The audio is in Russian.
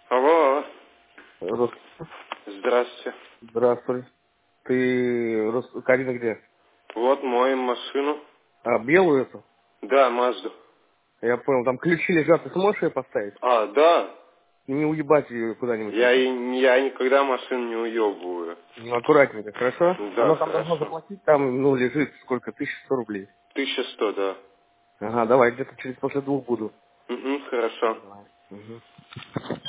Алло, Рус, здравствуйте. здравствуй. Ты, Карина где? Вот моем машину. А, белую эту? Да, Мазду. Я понял, там ключи лежат, ты сможешь ее поставить? А, да. Не уебать ее куда-нибудь Я, это. я никогда машину не уебываю. Ну, аккуратненько, хорошо? Да, Она там должна хорошо. заплатить, там, ну, лежит сколько, 1100 рублей. 1100, да. Ага, давай, где-то через после 2 буду. Угу, хорошо. Давай. Угу.